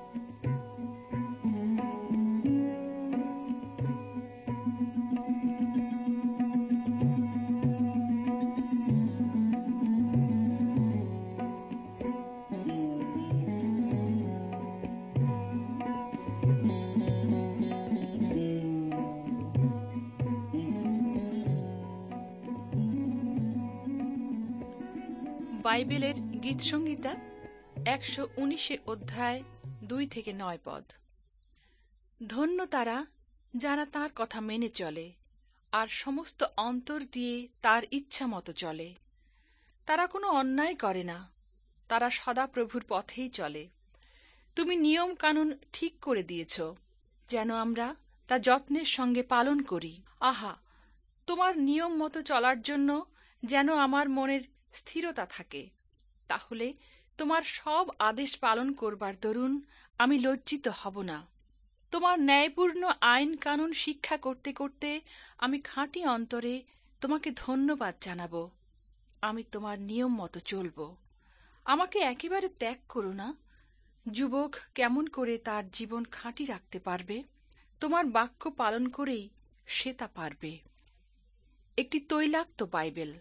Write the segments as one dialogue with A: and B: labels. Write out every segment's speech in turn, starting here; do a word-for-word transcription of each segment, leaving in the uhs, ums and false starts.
A: বাইবেলের গীতসংহিতা একশো উনিশে অধ্যায় দুই থেকে নয় পদ। ধন্য তারা যারা তাঁর কথা মেনে চলে আর সমস্ত অন্তর দিয়ে তার ইচ্ছা মতো চলে। তারা কোনো অন্যায় করে না, তারা সদা প্রভুর পথেই চলে। তুমি নিয়ম কানুন ঠিক করে দিয়েছ যেন আমরা তা যত্নের সঙ্গে পালন করি। আহা, তোমার নিয়ম মতো চলার জন্য যেন আমার মনের স্থিরতা থাকে। তাহলে তোমার সব আদেশ পালন করবার দরুন আমি লজ্জিত হব না। তোমার ন্যায়পূর্ণ আইন কানুন শিক্ষা করতে করতে আমি খাঁটি অন্তরে তোমাকে ধন্যবাদ জানাব। আমি তোমার নিয়ম মতো চলব। আমাকে একেবারে ত্যাগ করো না। যুবক কেমন করে তার জীবন খাঁটি রাখতে পারবে? তোমার বাক্য পালন করেই সে তা পারবে। একটি তৈলাক্ত বাইবেল।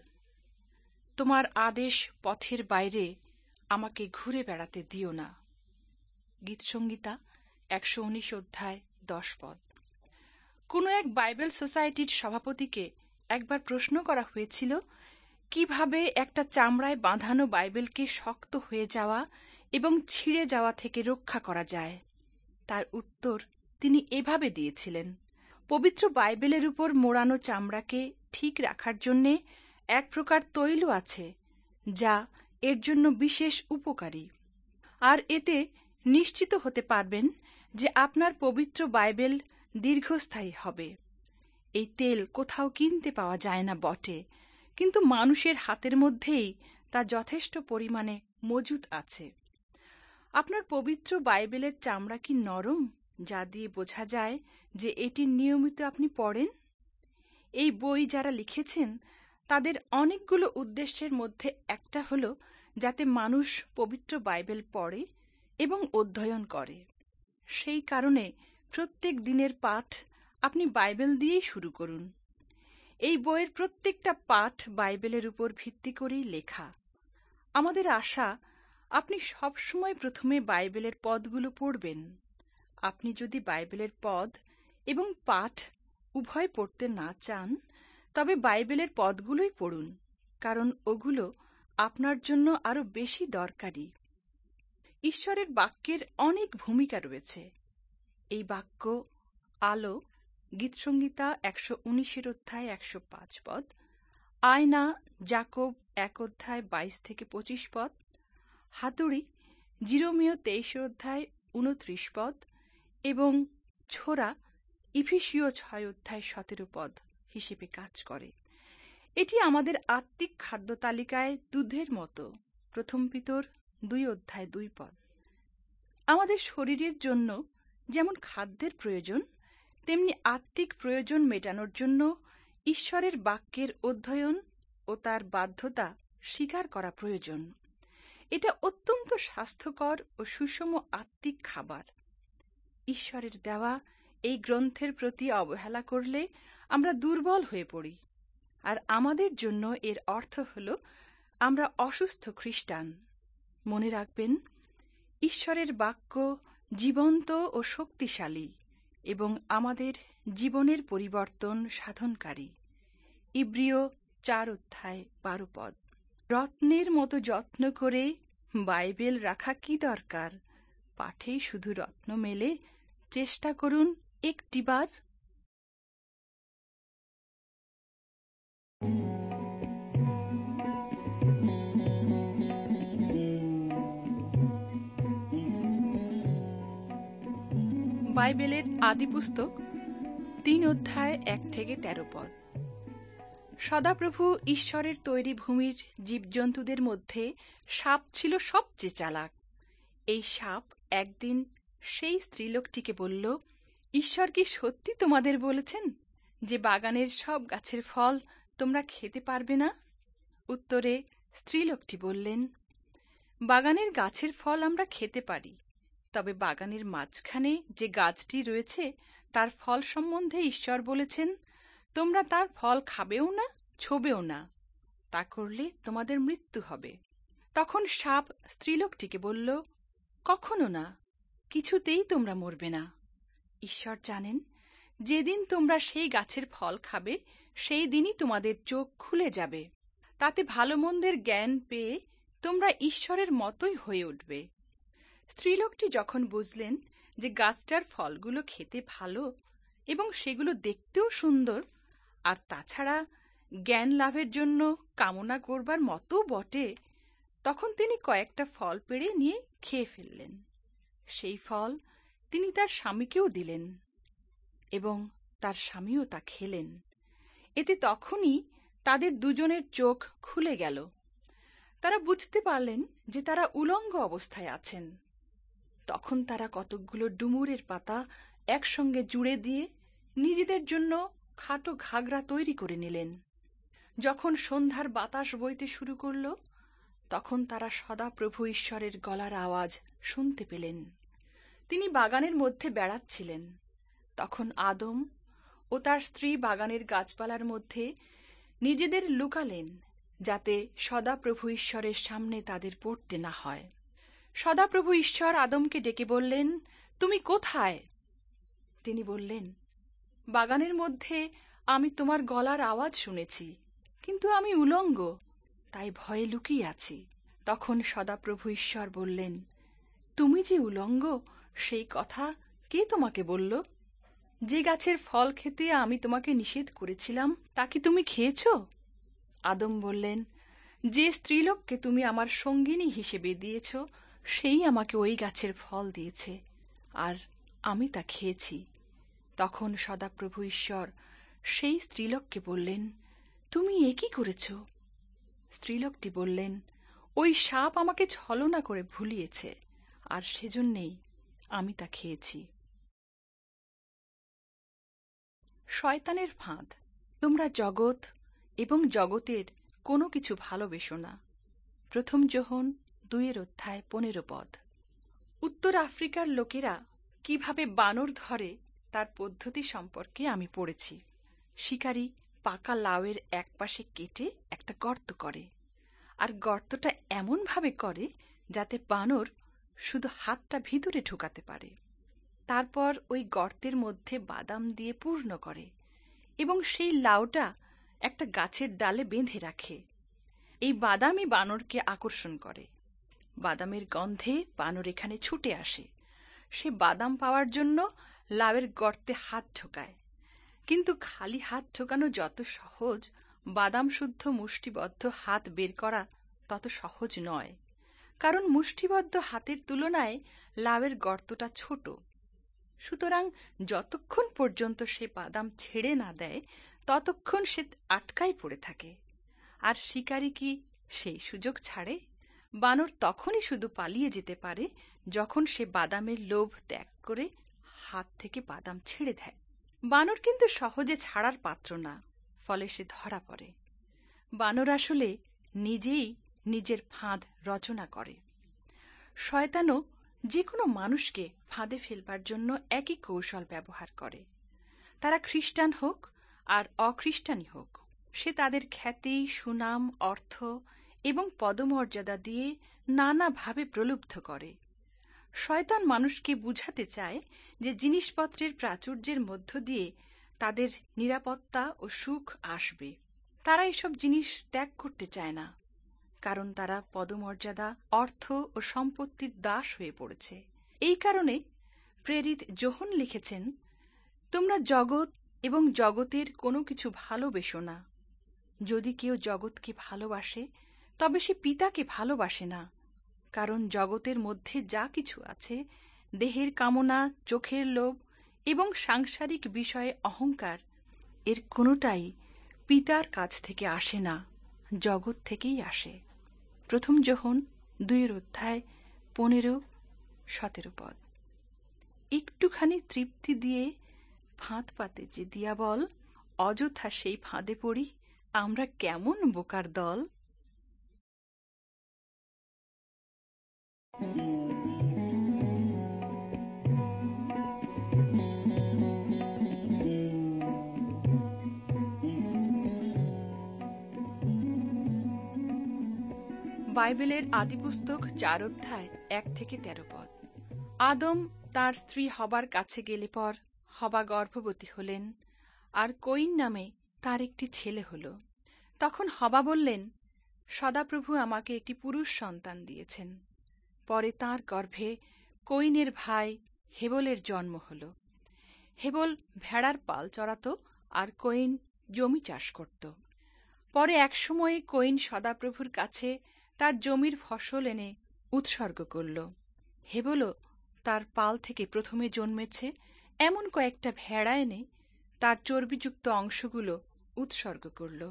A: তোমার আদেশ পথের বাইরে আমাকে ঘুরে বেড়াতে দিও না। গীতসংহিতা একশো উনিশ অধ্যায় দশ পদ। কোনো এক বাইবেল সোসাইটির সভাপতিকে একবার প্রশ্ন করা হয়েছিল কিভাবে একটা চামড়ায় বাঁধানো বাইবেলকে শক্ত হয়ে যাওয়া এবং ছিঁড়ে যাওয়া থেকে রক্ষা করা যায়। তার উত্তর তিনি এভাবে দিয়েছিলেন, পবিত্র বাইবেলের উপর মোড়ানো চামড়াকে ঠিক রাখার জন্যে এক প্রকার তৈল আছে যা এর জন্য বিশেষ উপকারী, আর এতে নিশ্চিত হতে পারবেন যে আপনার পবিত্র বাইবেল দীর্ঘস্থায়ী হবে। এই তেল কোথাও কিনতে পাওয়া যায় না বটে, কিন্তু মানুষের হাতের মধ্যেই তা যথেষ্ট পরিমাণে মজুত আছে। আপনার পবিত্র বাইবেলের চামড়া কি নরম, যা দিয়ে বোঝা যায় যে এটি নিয়মিত আপনি পড়েন? এই বই যারা লিখেছেন তাদের অনেকগুলো উদ্দেশ্যের মধ্যে একটা হল যাতে মানুষ পবিত্র বাইবেল পড়ে এবং অধ্যয়ন করে। সেই কারণে প্রত্যেক দিনের পাঠ আপনি বাইবেল দিয়েই শুরু করুন। এই বইয়ের প্রত্যেকটা পাঠ বাইবেলের উপর ভিত্তি করেই লেখা। আমাদের আশা আপনি সবসময় প্রথমে বাইবেলের পদগুলো পড়বেন। আপনি যদি বাইবেলের পদ এবং পাঠ উভয় পড়তে না চান, তবে বাইবেলের পদগুলোই পড়ুন, কারণ ওগুলো আপনার জন্য আরো বেশি দরকারি। ঈশ্বরের বাক্যের অনেক ভূমিকা রয়েছে। এই বাক্য আলো। গীতসংহিতা একশো উনিশের অধ্যায় একশো পাঁচ পদ। আয়না, যাকব এক অধ্যায় বাইশ থেকে পঁচিশ পদ। হাতুড়ি, জিরোমীয় তেইশ অধ্যায় উনত্রিশ পদ এবং ছোরা, ইফিসীয় ছয় অধ্যায় সতেরো পদ হিসেবে কাজ করে। এটি আমাদের আত্মিক খাদ্য তালিকায় দুধের মতো। প্রথম পিতর দুই অধ্যায় দুই পদ। আমাদের শরীরের জন্য যেমন খাদ্যের প্রয়োজন, তেমনি আত্মিক প্রয়োজন মেটানোর জন্য ঈশ্বরের বাক্যের অধ্যয়ন ও তার বাধ্যতা স্বীকার করা প্রয়োজন। এটা অত্যন্ত স্বাস্থ্যকর ও সুষম আত্মিক খাবার। ঈশ্বরের দেওয়া এই গ্রন্থের প্রতি অবহেলা করলে আমরা দুর্বল হয়ে পড়ি, আর আমাদের জন্য এর অর্থ হল আমরা অসুস্থ খ্রিস্টান। মনে রাখবেন, ঈশ্বরের বাক্য জীবন্ত ও শক্তিশালী এবং আমাদের জীবনের পরিবর্তন সাধনকারী। ইব্রিয় চার অধ্যায় বারো পদ। রত্নের মতো যত্ন করে বাইবেল রাখা কি দরকার? পাঠেই শুধু রত্ন মেলে। চেষ্টা করুন একটিবার। বাইবেলের আদি পুস্তক তিন অধ্যায় এক থেকে তেরো পদ। সদাপ্রভু ঈশ্বরের তৈরি ভূমির জীবজন্তুদের মধ্যে সাপ ছিল সবচেয়ে চালাক। এই সাপ একদিন সেই স্ত্রীলোকটিকে বলল, ঈশ্বর কি সত্যি তোমাদের বলেছেন যে বাগানের সব গাছের ফল তোমরা খেতে পারবে না? উত্তরে স্ত্রীলোকটি বললেন, বাগানের গাছের ফল আমরা খেতে পারি, তবে বাগানের মাঝখানে যে গাছটি রয়েছে তার ফল সম্বন্ধে ঈশ্বর বলেছেন, তোমরা তার ফল খাবেও না, ছোবেও না, তা করলে তোমাদের মৃত্যু হবে। তখন সাপ স্ত্রীলোকটিকে বলল, কখনো না, কিছুতেই তোমরা মরবে না। ঈশ্বর জানেন, যেদিন তোমরা সেই গাছের ফল খাবে সেই দিনই তোমাদের চোখ খুলে যাবে, তাতে ভালো মন্দের জ্ঞান পেয়ে তোমরা ঈশ্বরের মতোই হয়ে উঠবে। স্ত্রীলোকটি যখন বুঝলেন যে গাছটার ফলগুলো খেতে ভালো এবং সেগুলো দেখতেও সুন্দর, আর তাছাড়া জ্ঞান লাভের জন্য কামনা করবার মতো বটে, তখন তিনি কয়েকটা ফল পেড়ে নিয়ে খেয়ে ফেললেন। সেই ফল তিনি তার স্বামীকেও দিলেন এবং তার স্বামীও তা খেলেন। এতে তখনই তাদের দুজনের চোখ খুলে গেল। তারা বুঝতে পারলেন যে তারা উলঙ্গ অবস্থায় আছেন। তখন তারা কতকগুলো ডুমুরের পাতা একসঙ্গে জুড়ে দিয়ে নিজেদের জন্য খাটো ঘাগরা তৈরি করে নিলেন। যখন সন্ধ্যার বাতাস বইতে শুরু করল, তখন তারা সদাপ্রভু ঈশ্বরের গলার আওয়াজ শুনতে পেলেন। তিনি বাগানের মধ্যে বেড়াচ্ছিলেন। তখন আদম ও তার স্ত্রী বাগানের গাছপালার মধ্যে নিজেদের লুকালেন, যাতে সদাপ্রভু ঈশ্বরের সামনে তাদের পড়তে না হয়। সদাপ্রভু ঈশ্বর আদমকে ডেকে বললেন, তুমি কোথায়? তিনি বললেন, বাগানের মধ্যে আমি তোমার গলার আওয়াজ শুনেছি, কিন্তু আমি উলঙ্গ, তাই ভয়ে লুকিয়ে আছি। তখন সদাপ্রভু ঈশ্বর বললেন, তুমি যে উলঙ্গ সেই কথা কে তোমাকে বলল? যে গাছের ফল খেতে আমি তোমাকে নিষেধ করেছিলাম তা কি তুমি খেয়েছ? আদম বললেন, যে স্ত্রীলোককে তুমি আমার সঙ্গিনী হিসেবে দিয়েছ সেই আমাকে ওই গাছের ফল দিয়েছে, আর আমি তা খেয়েছি। তখন সদাপ্রভু ঈশ্বর সেই স্ত্রীলোককে বললেন, তুমি এ কি করেছ? স্ত্রীলোকটি বললেন, ওই সাপ আমাকে ছলনা করে ভুলিয়েছে, আর সেজন্যেই আমি তা খেয়েছি। শয়তানের ফাঁদ। তোমরা জগৎ এবং জগতের কোনো কিছু ভালোবেসো না। প্রথম যোহন দুইয়ের অধ্যায় পনেরো পদ। উত্তর আফ্রিকার লোকেরা কিভাবে বানর ধরে তার পদ্ধতি সম্পর্কে আমি পড়েছি। শিকারী পাকা লাউয়ের এক পাশে কেটে একটা গর্ত করে, আর গর্তটা এমনভাবে করে যাতে বানর শুধু হাতটা ভিতরে ঢুকাতে পারে। তারপর ওই গর্তের মধ্যে বাদাম দিয়ে পূর্ণ করে এবং সেই লাউটা একটা গাছের ডালে বেঁধে রাখে। এই বাদামই বানরকে আকর্ষণ করে। বাদামের গন্ধে বানর এখানে ছুটে আসে। সে বাদাম পাওয়ার জন্য লাউয়ের গর্তে হাত ঢোকায়, কিন্তু খালি হাত ঢোকানো যত সহজ, বাদাম শুদ্ধ মুষ্টিবদ্ধ হাত বের করা তত সহজ নয়, কারণ মুষ্টিবদ্ধ হাতের তুলনায় লাউয়ের গর্তটা ছোট। সুতরাং যতক্ষণ পর্যন্ত সে বাদাম ছেড়ে না দেয় ততক্ষণ সে আটকাই পড়ে থাকে। আর শিকারী কি সেই সুযোগ ছাড়ে? বানর তখনই শুধু পালিয়ে যেতে পারে যখন সে বাদামের লোভ ত্যাগ করে হাত থেকে বাদাম ছেড়ে দেয়। বানর কিন্তু সহজে ছাড়ার পাত্র না, ফলে সে ধরা পড়ে। বানর আসলে নিজেই নিজের ফাঁদ রচনা করে। শয়তানও যে কোনো মানুষকে ফাঁদে ফেলবার জন্য একই কৌশল ব্যবহার করে। তারা খ্রিস্টান হোক আর অখ্রিস্টানই হোক, সে তাদের খ্যাতি, সুনাম, অর্থ এবং পদমর্যাদা দিয়ে নানাভাবে প্রলুব্ধ করে। শয়তান মানুষকে বুঝাতে চায় যে জিনিসপত্রের প্রাচুর্যের মধ্য দিয়ে তাদের নিরাপত্তা ও সুখ আসবে। তারা এসব জিনিস ত্যাগ করতে চায় না, কারণ তারা পদমর্যাদা, অর্থ ও সম্পত্তির দাস হয়ে পড়েছে। এই কারণে প্রেরিত যোহন লিখেছেন, তোমরা জগৎ এবং জগতের কোনো কিছু ভালোবেসো না। যদি কেউ জগৎকে ভালোবাসে তবে সে পিতাকে ভালোবাসে না, কারণ জগতের মধ্যে যা কিছু আছে, দেহের কামনা, চোখের লোভ এবং সাংসারিক বিষয়ে অহংকার, এর কোনোটাই পিতার কাছ থেকে আসে না, জগৎ থেকেই আসে। প্রথম যোহন দুইয়ের অধ্যায় পনেরো সতেরো পদ। একটুখানি তৃপ্তি দিয়ে ফাঁদ পাতে যে দিয়াবল, অযথা সেই ফাঁদে পড়ি আমরা কেমন বোকার দল। বাইবেলের আদিপুস্তক চার অধ্যায় এক থেকে তেরো পদ। আদম তার স্ত্রী হবার কাছে গেলে পর হবা গর্ভবতী হলেন, আর কইন নামে তার একটি ছেলে হল। তখন হবা বললেন, সদাপ্রভু আমাকে একটি পুরুষ সন্তান দিয়েছেন। পরে তাঁর গর্ভে কইনের ভাই হেবলের জন্ম হল। হেবল ভেড়ার পাল চড়াত, আর কইন জমি চাষ করত। পরে একসময়ে কইন সদাপ্রভুর কাছে তার জমির ফসল এনে উৎসর্গ করল। হেবলও তার পাল থেকে প্রথমে জন্মেছে এমন কয়েকটা ভেড়া এনে তার চর্বিযুক্ত অংশগুলো উৎসর্গ করল।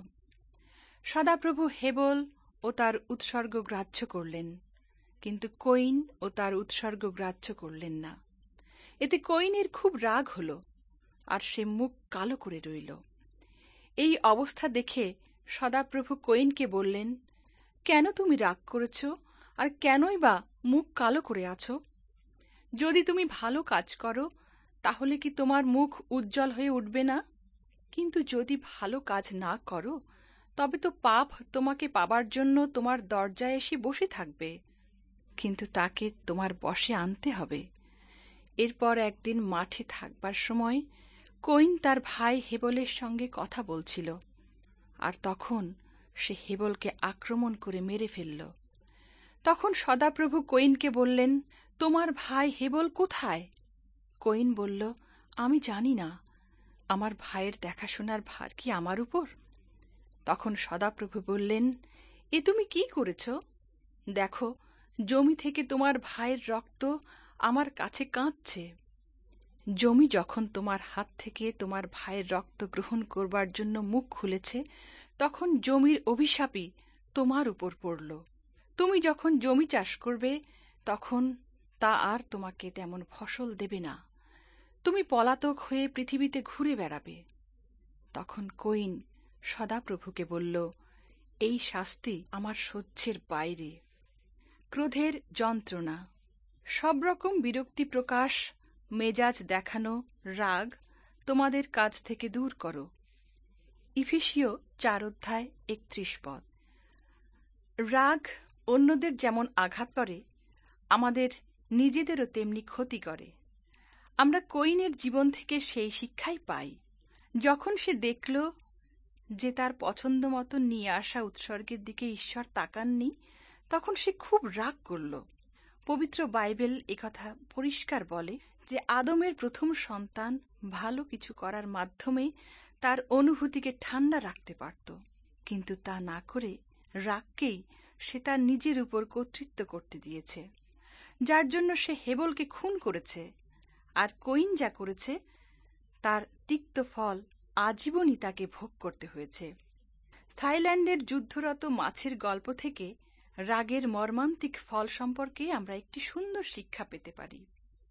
A: সদাপ্রভু হেবল ও তার উৎসর্গ গ্রাহ্য করলেন, কিন্তু কইন ও তার উৎসর্গ গ্রাহ্য করলেন না। এতে কইনের খুব রাগ হল, আর সে মুখ কালো করে রইল। এই অবস্থা দেখে সদাপ্রভু কইনকে বললেন, কেন তুমি রাগ করেছ, আর কেনই বা মুখ কালো করে আছো? যদি তুমি ভালো কাজ করো, তাহলে কি তোমার মুখ উজ্জ্বল হয়ে উঠবে না? কিন্তু যদি ভালো কাজ না করো, তবে তো পাপ তোমাকে পাবার জন্য তোমার দরজায় এসে বসে থাকবে, কিন্তু তাকে তোমার বশে আনতে হবে। এরপর একদিন মাঠে থাকবার সময় কইন তার ভাই হেবলের সঙ্গে কথা বলছিল, আর তখন সে হেবলকে আক্রমণ করে মেরে ফেলল। তখন সদাপ্রভু কইনকে বললেন, তোমার ভাই হেবল কোথায়? কইন বলল, আমি জানি না, আমার ভাইয়ের দেখাশোনার ভার কি আমার উপর? তখন সদাপ্রভু বললেন, এ তুমি কি করেছ? দেখো, জমি থেকে তোমার ভাইয়ের রক্ত আমার কাছে কাঁদছে। জমি যখন তোমার হাত থেকে তোমার ভাইয়ের রক্ত গ্রহণ করবার জন্য মুখ খুলেছে, তখন জমির অভিশাপই তোমার উপর পড়ল। তুমি যখন জমি চাষ করবে, তখন তা আর তোমাকে তেমন ফসল দেবে না। তুমি পলাতক হয়ে পৃথিবীতে ঘুরে বেড়াবে। তখন কইন সদাপ্রভুকে বলল, এই শাস্তি আমার সহ্যের বাইরে। ক্রোধের যন্ত্রণা। সব রকম বিরক্তি প্রকাশ, মেজাজ দেখানো, রাগ তোমাদের কাছ থেকে দূর করো। ইফিসীয় চার অধ্যায় একত্রিশ পদ। রাগ অন্যদের যেমন আঘাত করে, আমাদের নিজেদেরও তেমনি ক্ষতি করে। আমরা কইনের জীবন থেকে সেই শিক্ষাই পাই। যখন সে দেখল যে তার পছন্দ মতো নিয়ে আসা উৎসর্গের দিকে ঈশ্বর তাকাননি, তখন সে খুব রাগ করল। পবিত্র বাইবেল একথা পরিষ্কার বলে যে আদমের প্রথম সন্তান ভালো কিছু করার মাধ্যমে তার অনুভূতিকে ঠান্ডা রাখতে পারত, কিন্তু তা না করে রাগকেই সে তার নিজের উপর কর্তৃত্ব করতে দিয়েছে, যার জন্য সে হেবলকে খুন করেছে। আর কইন যা করেছে তার তিক্ত ফল আজীবনই তাকে ভোগ করতে হয়েছে। থাইল্যান্ডের যুদ্ধরত মাছের গল্প থেকে রাগের মর্মান্তিক ফল সম্পর্কে আমরা একটি সুন্দর শিক্ষা পেতে পারি।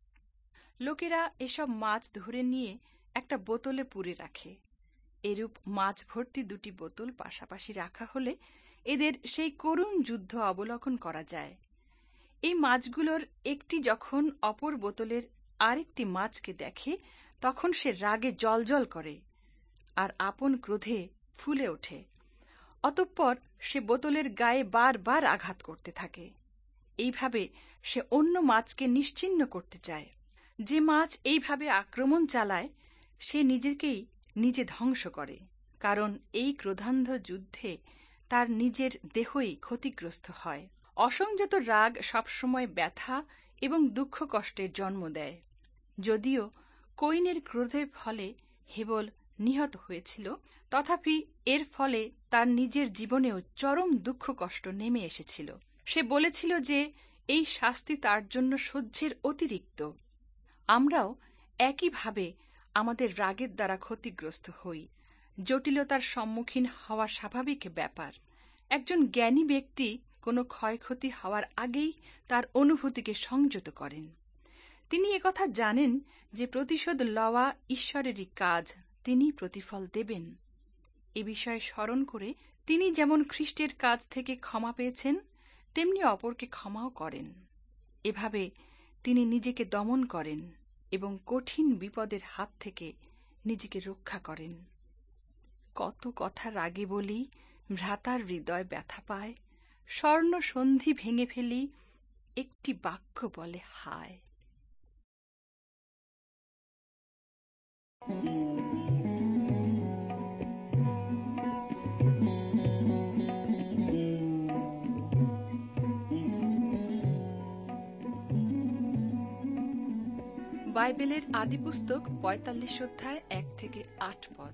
A: লোকেরা এসব মাছ ধরে নিয়ে একটা বোতলে পুরে রাখে। এরূপ মাছ ভর্তি দুটি বোতল পাশাপাশি রাখা হলে এদের সেই করুণ যুদ্ধ অবলোকন করা যায়। এই মাছগুলোর একটি যখন অপর বোতলের আরেকটি মাছকে দেখে, তখন সে রাগে জ্বলজ্বল করে আর আপন ক্রোধে ফুলে ওঠে। অতঃপর সে বোতলের গায়ে বারবার আঘাত করতে থাকে। এইভাবে সে অন্য মাছকে নিশ্চিহ্ন করতে চায়। যে মাছ এইভাবে আক্রমণ চালায়, সে নিজেকেই নিজে ধ্বংস করে, কারণ এই ক্রোধান্ধ যুদ্ধে তার নিজের দেহই ক্ষতিগ্রস্ত হয়। অসংযত রাগ সবসময় ব্যথা এবং দুঃখ কষ্টের জন্ম দেয়। যদিও কইনের ক্রোধের ফলে হেবল নিহত হয়েছিল, তথাপি এর ফলে তার নিজের জীবনেও চরম দুঃখ কষ্ট নেমে এসেছিল। সে বলেছিল যে এই শাস্তি তার জন্য সহ্যের অতিরিক্ত। আমরাও একইভাবে আমাদের রাগের দ্বারা ক্ষতিগ্রস্ত হই। জটিলতার সম্মুখীন হওয়া স্বাভাবিক ব্যাপার। একজন জ্ঞানী ব্যক্তি কোনো ক্ষয়ক্ষতি হওয়ার আগেই তার অনুভূতিকে সংযত করেন। তিনি একথা জানেন যে প্রতিশোধ লওয়া ঈশ্বরেরই কাজ, তিনি প্রতিফল দেবেন। এ বিষয়ে স্মরণ করে তিনি যেমন খ্রিস্টের কাছ থেকে ক্ষমা পেয়েছেন, তেমনি অপরকে ক্ষমাও করেন। এভাবে তিনি নিজেকে দমন করেন এবং কঠিন বিপদের হাত থেকে নিজেকে রক্ষা করেন। কত কথা রাগে বলি, ভ্রাতার হৃদয় ব্যথা পায়, স্বর্ণ সন্ধি ভেঙে ফেলি, একটি বাক্য বলে হায়। বাইবেলের আদি পুস্তক পঁয়তাল্লিশ অধ্যায় এক থেকে আট পদ।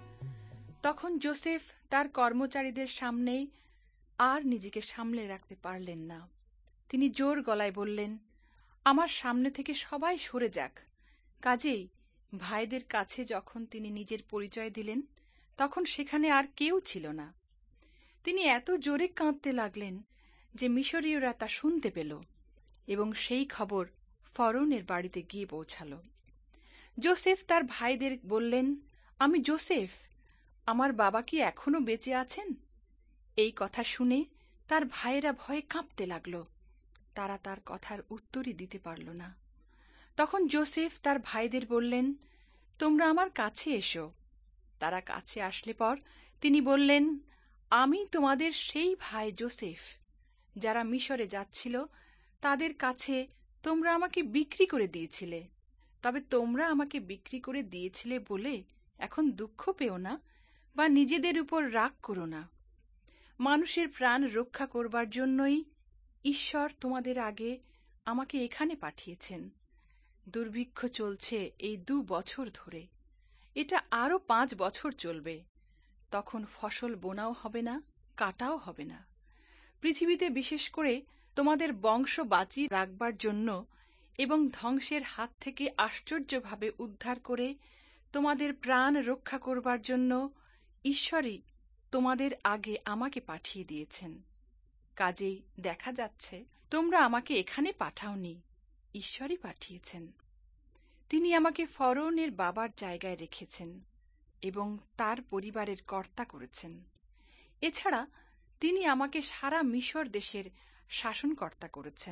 A: তখন যোসেফ তার কর্মচারীদের সামনে আর নিজেকে সামলে রাখতে পারলেন না। তিনি জোর গলায় বললেন, আমার সামনে থেকে সবাই সরে যাক। কাজেই ভাইদের কাছে যখন তিনি নিজের পরিচয় দিলেন, তখন সেখানে আর কেউ ছিল না। তিনি এত জোরে কাঁদতে লাগলেন যে মিশরীয়রা তা শুনতে পেল এবং সেই খবর ফরৌনের বাড়িতে গিয়ে পৌঁছাল। যোসেফ তার ভাইদের বললেন, আমি যোসেফ, আমার বাবা কি এখনো বেঁচে আছেন? এই কথা শুনে তার ভাইয়েরা ভয়ে কাঁপতে লাগল। তারা তার কথার উত্তরই দিতে পারল না। তখন যোসেফ তার ভাইদের বললেন, তোমরা আমার কাছে এসো। তারা কাছে আসলে পর তিনি বললেন, আমি তোমাদের সেই ভাই যোসেফ, যারা মিশরে যাচ্ছিল তাদের কাছে তোমরা আমাকে বিক্রি করে দিয়েছিলে। তবে তোমরা আমাকে বিক্রি করে দিয়েছিলে বলে এখন দুঃখ পেও না বা নিজেদের উপর রাগ করো না। মানুষের প্রাণ রক্ষা করবার জন্যই ঈশ্বর তোমাদের আগে আমাকে এখানে পাঠিয়েছেন। দুর্ভিক্ষ চলছে এই দু বছর ধরে, এটা আরো পাঁচ বছর চলবে। তখন ফসল বোনাও হবে না, কাটাও হবে না। পৃথিবীতে বিশেষ করে তোমাদের বংশ বাঁচিয়ে রাখবার জন্য এবং ধ্বংসের হাত থেকে আশ্চর্যভাবে উদ্ধার করে তোমাদের প্রাণ রক্ষা করবার জন্য ঈশ্বরই তোমাদের আগে আমাকে পাঠিয়ে দিয়েছেন। কাজেই দেখা যাচ্ছে তোমরা আমাকে এখানে পাঠাওনি, ঈশ্বরই পাঠিয়েছেন। তিনি আমাকে ফরৌনের বাবার জায়গায় রেখেছেন এবং তার পরিবারের কর্তা করেছেন। এছাড়া তিনি আমাকে সারা মিশর দেশের শাসনকর্তা করেছেন।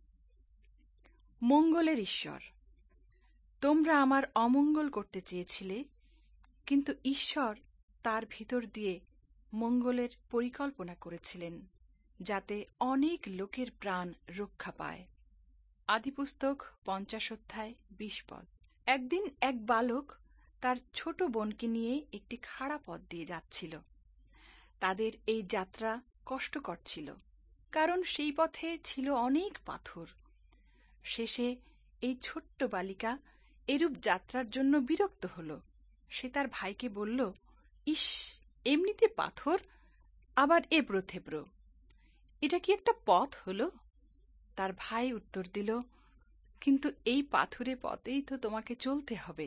A: মঙ্গলের ঈশ্বর, তোমরা আমার অমঙ্গল করতে চেয়েছিলে, কিন্তু ঈশ্বর তার ভিতর দিয়ে মঙ্গলের পরিকল্পনা করেছিলেন, যাতে অনেক লোকের প্রাণ রক্ষা পায়। আদিপুস্তক পঞ্চাশ অধ্যায় বিশ পদ। একদিন এক বালক তার ছোট বোনকে নিয়ে একটি খাড়া পথ দিয়ে যাচ্ছিল। তাদের এই যাত্রা কষ্টকর ছিল, কারণ সেই পথে ছিল অনেক পাথর। শেষে এই ছোট্ট বালিকা এরূপ যাত্রার জন্য বিরক্ত হল। সে তার ভাইকে বলল, ইস, এমনিতে পাথর, আবার এবড়ো থেবড়ো, এটা কি একটা পথ হলো? তার ভাই উত্তর দিল, কিন্তু এই পাথুরে পথেই তো তোমাকে চলতে হবে।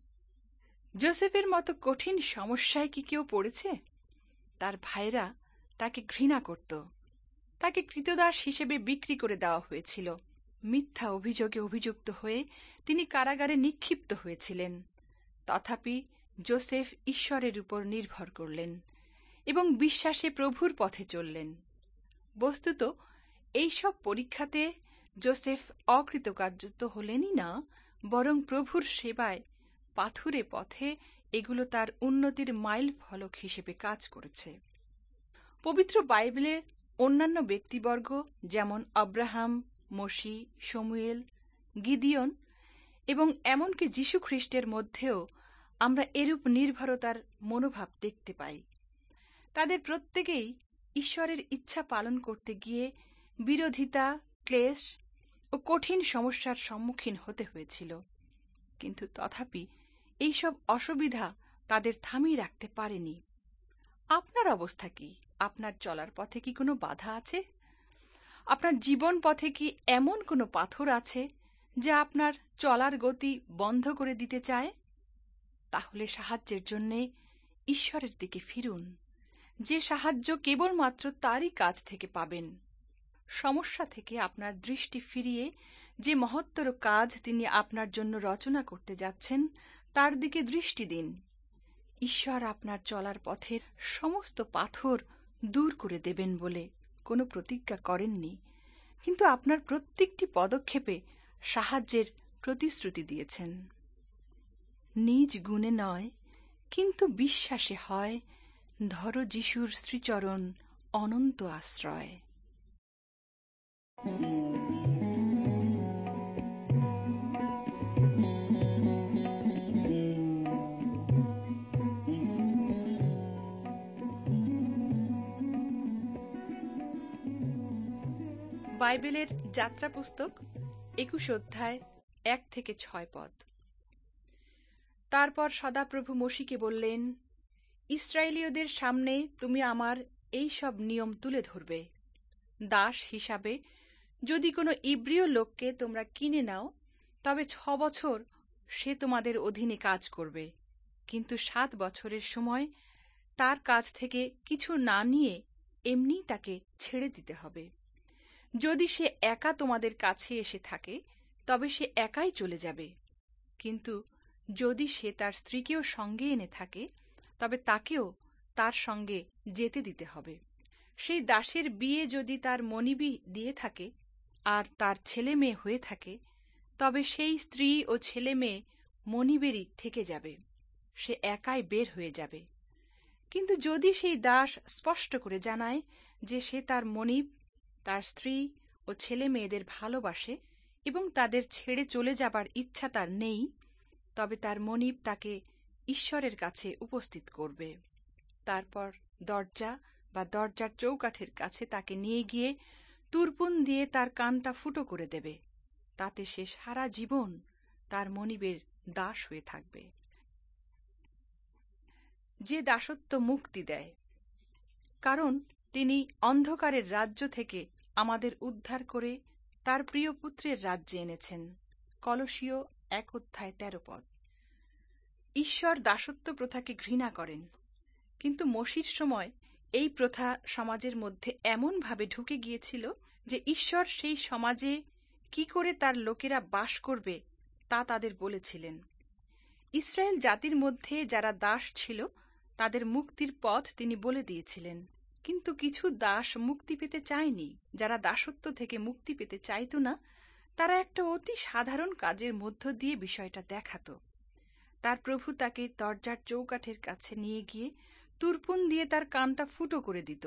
A: যোসেফের মতো কঠিন সমস্যায় কি কেউ পড়েছে? তার ভাইরা তাকে ঘৃণা করত। তাকে কৃতদাস হিসেবে বিক্রি করে দেওয়া হয়েছিল। মিথ্যা অভিযোগে অভিযুক্ত হয়ে তিনি কারাগারে নিক্ষিপ্ত হয়েছিলেন। তথাপি যোসেফ ঈশ্বরের উপর নির্ভর করলেন এবং বিশ্বাসে প্রভুর পথে চললেন। বস্তুত এইসব পরীক্ষাতে যোসেফ অকৃতকার্য তো হলেনই না, বরং প্রভুর সেবায় পাথুরে পথে এগুলো তার উন্নতির মাইল ফলক হিসেবে কাজ করেছে। পবিত্র বাইবেলের অন্যান্য ব্যক্তিবর্গ যেমন আব্রাহাম, মোশি, শমুয়েল, গিদিয়ন এবং এমনকি যীশু খ্রিস্টের মধ্যেও আমরা এরূপ নির্ভরতার মনোভাব দেখতে পাই। তাদের প্রত্যেকেই ঈশ্বরের ইচ্ছা পালন করতে গিয়ে বিরোধিতা, ক্লেশ ও কঠিন সমস্যার সম্মুখীন হতে হয়েছিল, কিন্তু তথাপি এইসব অসুবিধা তাদের থামিয়ে রাখতে পারেনি। আপনার অবস্থা কি? আপনার চলার পথে কি কোনো বাধা আছে? আপনার জীবন পথে কি এমন কোনো পাথর আছে যা আপনার চলার গতি বন্ধ করে দিতে চায়? তাহলে সাহায্যের জন্যে ঈশ্বরের দিকে ফিরুন, যে সাহায্য কেবলমাত্র তারই কাছ থেকে পাবেন। সমস্যা থেকে আপনার দৃষ্টি ফিরিয়ে যে মহত্তর কাজ তিনি আপনার জন্য রচনা করতে যাচ্ছেন তার দিকে দৃষ্টি দিন। ঈশ্বর আপনার চলার পথের সমস্ত পাথর দূর করে দেবেন বলে কোনো প্রতিজ্ঞা করেননি, কিন্তু আপনার প্রত্যেকটি পদক্ষেপে সাহায্যের প্রতিশ্রুতি দিয়েছেন। নিজ গুণে নয়, কিন্তু বিশ্বাসে হয়, ধরো যিশুর শ্রীচরণ অনন্ত আশ্রয়। বাইবেলের যাত্রা পুস্তক একুশ অধ্যায় এক থেকে ছয় পদ। তারপর সদাপ্রভু মোশিকে বললেন, ইসরায়েলীয়দের সামনে তুমি আমার এই সব নিয়ম তুলে ধরবে। দাস হিসাবে যদি কোনো ইব্রিয় লোককে তোমরা কিনে নাও, তবে ছ বছর সে তোমাদের অধীনে কাজ করবে, কিন্তু সাত বছরের সময় তার কাছ থেকে কিছু না নিয়ে এমনি তাকে ছেড়ে দিতে হবে। যদি সে একা তোমাদের কাছে এসে থাকে, তবে সে একাই চলে যাবে, কিন্তু যদি সে তার স্ত্রীকেও সঙ্গে এনে থাকে, তবে তাকেও তার সঙ্গে যেতে দিতে হবে। সেই দাসের বিয়ে যদি তার মনিবি দিয়ে থাকে আর তার ছেলে মেয়ে হয়ে থাকে, তবে সেই স্ত্রী ও ছেলে মেয়ে মনিবেরই থেকে যাবে, সে একাই বের হয়ে যাবে। কিন্তু যদি সেই দাস স্পষ্ট করে জানায় যে সে তার মনিব, তার স্ত্রী ও ছেলে মেয়েদের ভালোবাসে এবং তাদের ছেড়ে চলে যাবার ইচ্ছা তার নেই, তবে তার মনিব তাকে ঈশ্বরের কাছে উপস্থিত করবে। তারপর দরজা বা দরজার চৌকাঠের কাছে তাকে নিয়ে গিয়ে তুরপুন দিয়ে তার কানটা ফুটো করে দেবে। তাতে সে সারা জীবন তার মনিবের দাস হয়ে থাকবে। যে দাসত্ব মুক্তি দেয়, কারণ তিনি অন্ধকারের রাজ্য থেকে আমাদের উদ্ধার করে তার প্রিয় পুত্রের রাজ্যে এনেছেন। কলসীয় এক অধ্যায় তেরো পদ। ঈশ্বর দাসত্ব প্রথাকে ঘৃণা করেন, কিন্তু মোশির সময় এই প্রথা সমাজের মধ্যে এমনভাবে ঢুকে গিয়েছিল যে ঈশ্বর সেই সমাজে কি করে তার লোকেরা বাস করবে তা তাদের বলেছিলেন। ইসরায়েল জাতির মধ্যে যারা দাস ছিল, তাদের মুক্তির পথ তিনি বলে দিয়েছিলেন, কিন্তু কিছু দাস মুক্তি পেতে চায়নি। যারা দাসত্ব থেকে মুক্তি পেতে চাইত না, তারা একটা অতি সাধারণ কাজের মধ্য দিয়ে বিষয়টা দেখাত। তার প্রভু তাকে দরজার চৌকাঠের কাছে নিয়ে গিয়ে তুরপুন দিয়ে তার কানটা ফুটো করে দিত।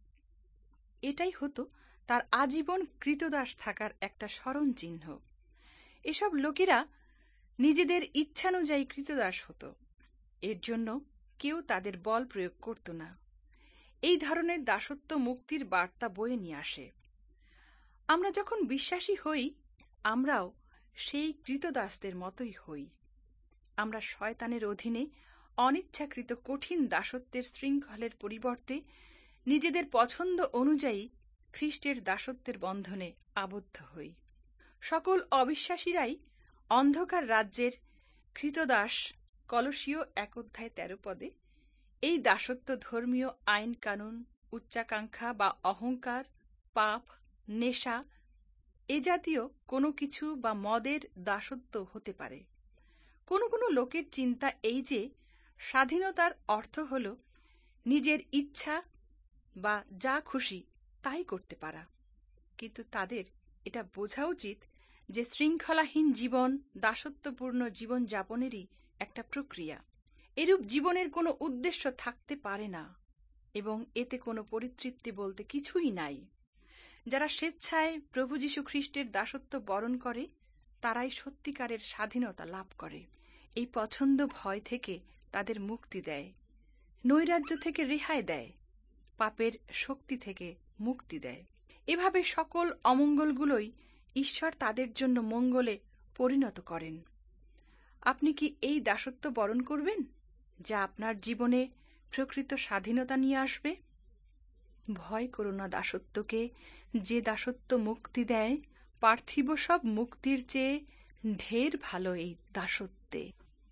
A: এটাই হতো তার আজীবন কৃতদাস থাকার একটা স্মরণ চিহ্ন। এসব লোকেরা নিজেদের ইচ্ছানুযায়ী কৃতদাস হতো, এর জন্য কেউ তাদের বল প্রয়োগ করত না। এই ধরনের দাসত্ব মুক্তির বার্তা বয়ে নিয়ে আসে। আমরা যখন বিশ্বাসী হই, আমরাও সেই কৃতদাসদের মতোই হই। আমরা শয়তানের অধীনে অনিচ্ছাকৃত কঠিন দাসত্বের শৃঙ্খলের পরিবর্তে নিজেদের পছন্দ অনুযায়ী খ্রিস্টের দাসত্বের বন্ধনে আবদ্ধ হই। সকল অবিশ্বাসীরাই অন্ধকার রাজ্যের কৃতদাস। কলসীয় এক অধ্যায় তেরো পদে এই দাসত্ব ধর্মীয় আইন কানুন, উচ্চাকাঙ্ক্ষা বা অহংকার, পাপ, নেশা এ জাতীয় কোনো কিছু বা মদের দাসত্ব হতে পারে। কোনো কোনো লোকের চিন্তা এই যে স্বাধীনতার অর্থ হল নিজের ইচ্ছা বা যা খুশি তাই করতে পারা, কিন্তু তাদের এটা বোঝা উচিত যে শৃঙ্খলাহীন জীবন দাসত্বপূর্ণ জীবন যাপনেরই একটা প্রক্রিয়া। এরূপ জীবনের কোনো উদ্দেশ্য থাকতে পারে না এবং এতে কোনো পরিতৃপ্তি বলতে কিছুই নাই। যারা স্বেচ্ছায় প্রভু যীশু খ্রিস্টের দাসত্ব বরণ করে, তারাই সত্যিকারের স্বাধীনতা লাভ করে। এই পছন্দ ভয় থেকে তাদের মুক্তি দেয়, নৈরাজ্য থেকে রেহাই দেয়, পাপের শক্তি থেকে মুক্তি দেয়। এভাবে সকল অমঙ্গলগুলোই ঈশ্বর তাদের জন্য মঙ্গলে পরিণত করেন। আপনি কি এই দাসত্ব বরণ করবেন, যা আপনার জীবনে প্রকৃত স্বাধীনতা নিয়ে আসবে? ভয় করো না দাসত্বকে, যে দাসত্ব মুক্তি দেয়। পার্থিব সব মুক্তির চেয়ে ঢের ভালো এই দাসত্বে।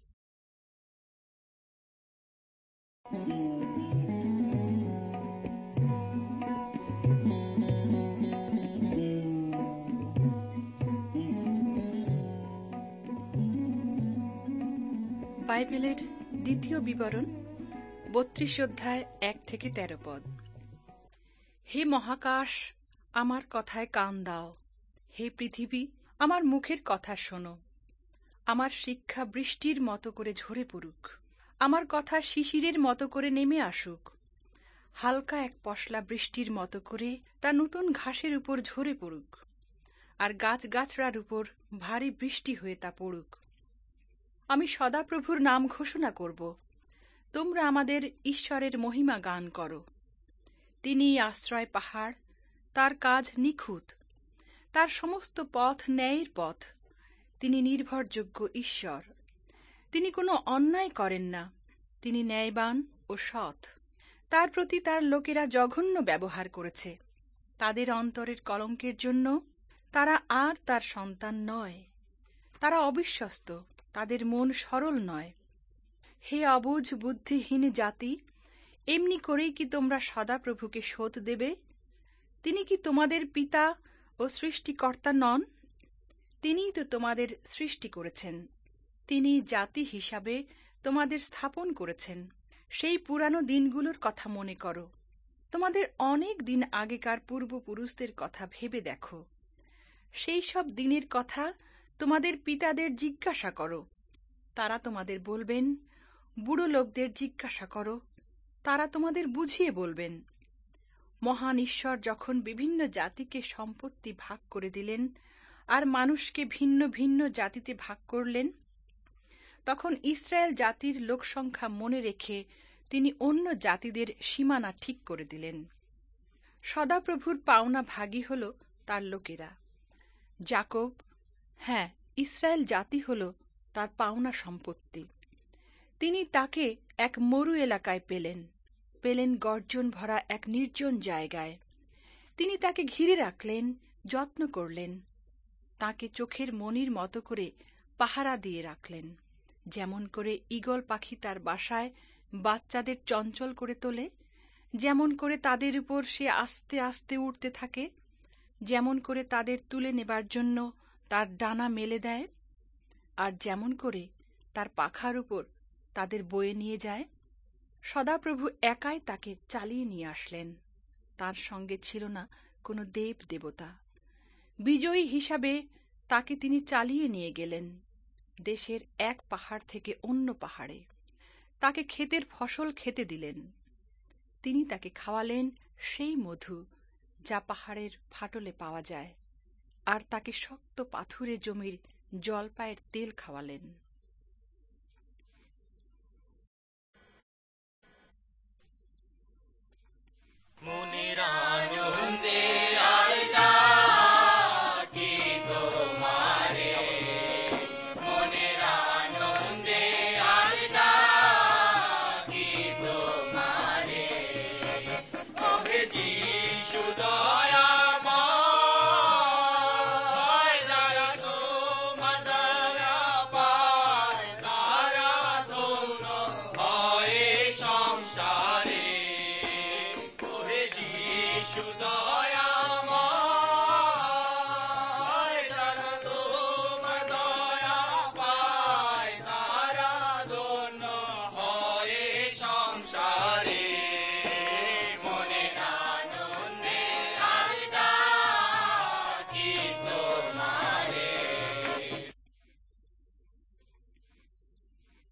A: বাইবেলের দ্বিতীয় বিবরণ বত্রিশ অধ্যায় এক থেকে তেরো পদ। হে মহাকাশ, আমার কথায় কান দাও। হে পৃথিবী, আমার মুখের কথা শোনো। আমার শিক্ষা বৃষ্টির মতো করে ঝরে পড়ুক, আমার কথা শিশিরের মতো করে নেমে আসুক। হালকা এক পশলা বৃষ্টির মতো করে তা নতুন ঘাসের উপর ঝরে পড়ুক। আর গাছগাছড়ার উপর ভারী বৃষ্টি হয়ে তা পড়ুক। আমি সদাপ্রভুর নাম ঘোষণা করব, তোমরা আমাদের ঈশ্বরের মহিমা গান করো। তিনি আশ্রয় পাহাড়, তার কাজ নিখুঁত, তার সমস্ত পথ ন্যায়ের পথ। তিনি নির্ভরযোগ্য ঈশ্বর, তিনি কোনো অন্যায় করেন না, তিনি ন্যায়বান ও সৎ। তার প্রতি তার লোকেরা জঘন্য ব্যবহার করেছে, তাদের অন্তরের কলঙ্কের জন্য তারা আর তার সন্তান নয়। তারা অবিশ্বস্ত, তাদের মন সরল নয়। হে অবুঝ বুদ্ধিহীন জাতি, এমনি করেই কি তোমরা সদাপ্রভুকে শোধ দেবে? তিনি কি তোমাদের পিতা ও সৃষ্টিকর্তা নন? তিনিই তো তোমাদের সৃষ্টি করেছেন, তিনি জাতি হিসাবে তোমাদের স্থাপন করেছেন। সেই পুরানো দিনগুলোর কথা মনে করো, তোমাদের অনেক দিন আগেকার পূর্বপুরুষদের কথা ভেবে দেখো। সেই সব দিনের কথা তোমাদের পিতাদের জিজ্ঞাসা করো, তারা তোমাদের বলবেন। বুড়ো লোকদের জিজ্ঞাসা করো, তারা তোমাদের বুঝিয়ে বলবেন। মহান ঈশ্বর যখন বিভিন্ন জাতিকে সম্পত্তি ভাগ করে দিলেন আর মানুষকে ভিন্ন ভিন্ন জাতিতে ভাগ করলেন, তখন ইসরায়েল জাতির লোকসংখ্যা মনে রেখে তিনি অন্য জাতিদের সীমানা ঠিক করে দিলেন। সদাপ্রভুর পাওনা ভাগী হল তার লোকেরা। যাকব, হ্যাঁ, ইসরায়েল জাতি হল তার পাওনা সম্পত্তি। তিনি তাকে এক মরু এলাকায় পেলেন, পেলেন গর্জন ভরা এক নির্জন জায়গায়। তিনি তাকে ঘিরে রাখলেন, যত্ন করলেন, তাকে চোখের মণির মতো করে পাহারা দিয়ে রাখলেন। যেমন করে ঈগল পাখি তার বাসায় বাচ্চাদের চঞ্চল করে তোলে, যেমন করে তাদের উপর সে আস্তে আস্তে উড়তে থাকে, যেমন করে তাদের তুলে নেবার জন্য তার ডানা মেলে দেয়, আর যেমন করে তার পাখার উপর তাদের বয়ে নিয়ে যায়। সদাপ্রভু একাই তাকে চালিয়ে নিয়ে আসলেন, তার সঙ্গে ছিল না কোনো দেব দেবতা। বিজয়ী হিসাবে তাকে তিনি চালিয়ে নিয়ে গেলেন দেশের এক পাহাড় থেকে অন্য পাহাড়ে। তাকে ক্ষেতের ফসল খেতে দিলেন। তিনি তাকে খাওয়ালেন সেই মধু যা পাহাড়ের ফাটলে পাওয়া যায়, আর তাকে শক্ত পাথুরে জমির জলপায়ের তেল খাওয়ালেন।
B: মনের আনন্দে আর ডাকি তোমারে, মনের আনন্দে আর ডাকি তোমারে। ওহে যিশু দয়াময়, যারা তোমার দয়া পায় তারা ধন্য হয় সংসারে। যিশু দয়াময়, যারা তোমার দয়া পায় তারা ধন্য হয় সংসারে।